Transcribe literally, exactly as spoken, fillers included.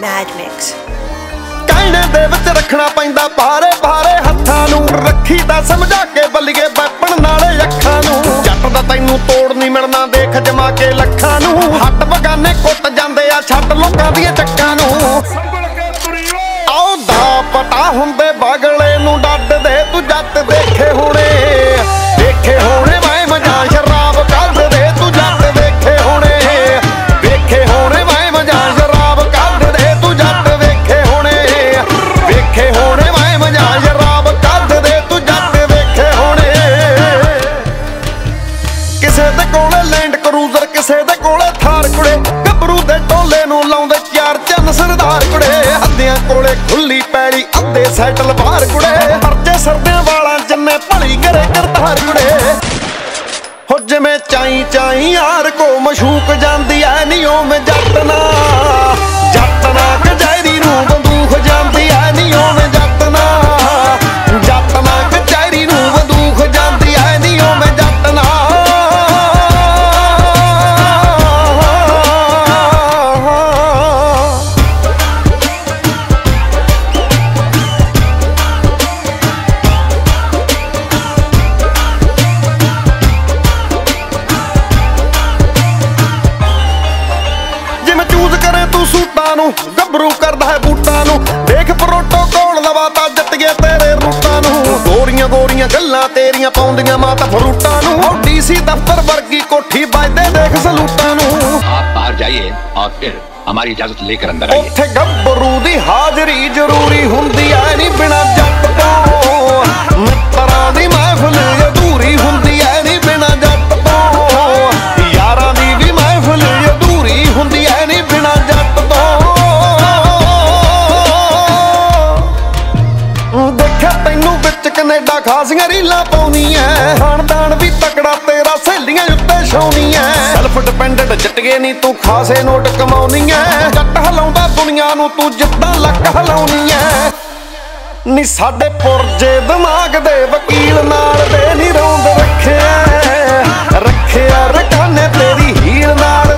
Mad Mix। ਕਹਿਣੇ ਦੇ ਵਿੱਚ ਰੱਖਣਾ ਪੈਂਦਾ ਭਾਰੇ ਭਾਰੇ ਹੱਥਾਂ ਨੂੰ, ਰੱਖੀ ਦਾ ਸਮਝਾ ਕੇ ਬੱਲੀਏ ਵੈਪਣ ਨਾਲੇ ਅੱਖਾਂ ਨੂੰ। ਜੱਟ ਦਾ ਤੈਨੂੰ ਤੋੜ ਨਹੀਂ ਮਿਲਣਾ, ਦੇਖ ਜਮਾ ਕੇ ਲੱਖਾਂ ਨੂੰ। ਹੱਟ ਬਗਾਨੇ ਕੁੱਟ ਜਾਂਦੇ ਆ, ਛੱਡ ਲੋਕਾਂ ਦੀਆਂ ਚੱਕਾਂ ਨੂੰ। ਆਉ ਦਾ ਪਟਾ ਹੁੰਦੇ ਬਾਗਲੇ ਨੂੰ ਡੱਡਦੇ, ਤੂੰ ਜੱਟ ਦੇਖੇ ਹੋਣੇ ਦੇਖੇ ਹੋਣੇ ਮੈਂ ਮਜਾਂ ਸ਼ਰਾਬ ਕੱਢਦੇ, ਤੂੰ ਜੱਟ ਦੇਖੇ ਹੋਣੇ ਵੇਖੇ ਹੋਣੇ ਮੈਂ ਮਜਾਂ ਸ਼ਰਾਬ ਕੱਢਦੇ, ਤੂੰ ਜੱਟ ਵੇਖੇ ਹੋਣੇ ਵੇਖੇ ਹੋਣੇ ਮੈਂ ਮਜਾਂ ਸ਼ਰਾਬ ਕੱਢਦੇ, ਤੂੰ ਜੱਟ ਵੇਖੇ ਹੋਣੇ। ਕਿਸੇ ਦੇ ਕੋਲੇ ਲੈਂਡ ਕਰੂਜ਼ਰ, ਕਿਸੇ ਦੇ ਕੋਲੇ ਥਾਰ ਕੁੜੇ, ਗੱਭਰੂ ਦੇ ਟੋਲੇ ਨੂੰ ਲਾਉਂਦੇ ਚਾਰ ਚੰਨ ਸਰਦਾਰ ਕੁੜੇ। ਅੱਧਿਆਂ ਕੋਲੇ ਖੁੱਲੀ ਪੈਲੀ, ਅੱਧੇ ਸੈਟਲ ਬਾਹਰ ਕੁੜੇ, ਪਰਚੇ ਸਰਦਿਆਂ ਵਾਲਾਂ ਜੰਨੇ ਭਲੀ ਕਰੇ ਕਰਤਾਰ ਕੁੜੇ। ਹੋ ਜਿਵੇਂ ਚਾਈ ਚਾਈ ਯਾਰ ਕੋ ਮਸ਼ੂਕ ਜਾਂਦੀ ਐ ਨੀ ਓਵੇਂ ਜੱਟ ਨਾ ਜੱਟ ਨਾ ਕਚਹਿਰੀ ਨੂੰ ਬੰਦੂਕ ਜਾਂਦੀ ਐ ਨੀ ਓਵੇਂ ਜੱਟ ਨਾ ਜੱਟ ਨਾ ਕਚਹਿਰੀ ਨੂੰ ਬੰਦੂਕ ਜਾਂਦੀ ਐ ਨੀ ਓਵੇਂ ਜੱਟ ਨਾ। ਸੂਟਾਂ ਨੂੰ ਗੱਭਰੂ ਕਰਦਾ ਹੈ ਬੂਟਾਂ ਨੂੰ, ਦੇਖ ਪ੍ਰੋਟੋਕੋਲ ਲਵਾਤਾ ਜੱਟੀਏ ਤੇਰੇ ਰੂਟਾਂ ਨੂੰ। ਗੋਰੀਆਂ ਗੋਰੀਆਂ ਗੱਲਾਂ ਤੇਰੀਆਂ ਪਾਉਂਦੀਆਂ ਮਾਤਾ ਫਰੂਟਾਂ ਨੂੰ, ਉਹ ਡੀਸੀ ਦਫ਼ਤਰ ਵਰਗੀ ਕੋਠੀ ਵੱਜਦੇ ਦੇਖ ਸਲੂਟਾਂ ਨੂੰ। ਆਪ ਬਾਹਰ ਜਾਈਏ ਔਰ ਫਿਰ ਹਮਾਰੀ ਇਜਾਜ਼ਤ ਲੇਕਰ ਅੰਦਰ ਆइए। ਉੱਥੇ ਗੱਭਰੂ ਦੀ ਹਾਜ਼ਰੀ ਜ਼ਰੂਰੀ ਹੁੰਦੀ ਐ ਨੀ ਬਿਨਾਂ ਜੱਟ ਤੋਂ, ਮਿੱਤਰਾਂ ਦੀ ਮਹਿਫਿਲ ਅਧੂਰੀ ਹੁੰਦੀ ਐ ਨੀ ਬਿਨਾਂ ਜੱਟ ਤੋਂ, ਯਾਰਾਂ ਦੀ ਵੀ ਮਹਿਫਿਲ ਅਧੂਰੀ ਹੁੰਦੀ ਐ ਨੀ ਬਿਨਾਂ ਜੱਟ ਤੋਂ। ਦੇਖਿਆ ਤੈਨੂੰ ਵਿੱਚ ਕੈਨੇਡਾ ਖਾਸੀਆਂ ਰੀਲਾਂ ਪਾਉਣੀ ਐ, ਖਾਨਦਾਨ ਵੀ ਤਕੜਾ ਤੇਰਾ ਸਹੇਲੀਆਂ ਉੱਤੇ ਛਾਉਣੀ ਐ। ਸੈਲਫ ਡਿਪੈਂਡੈਂਟ ਜੱਟੀਏ ਨੀ ਤੂੰ ਖਾਸੇ ਨੋਟ ਕਮਾਉਣੀ ਐ, ਜੱਟ ਹਲਾਉਂਦਾ ਦੁਨੀਆ ਨੂੰ ਤੂੰ ਜਿੱਦਾਂ ਲੱਕ ਹਲਾਉਣੀ ਐ। ਨੀ ਸਾਡੇ ਪੁਰਜੇ ਦਿਮਾਗ ਦੇ ਵਕੀਲ ਨਾਲ ਦੇ ਨੀ ਰੌਂਦ ਰੱਖਿਆ ਰੱਖਿਆ ਰਕਾਨੇ ਤੇਰੀ ਹੀਲ ਨਾਲ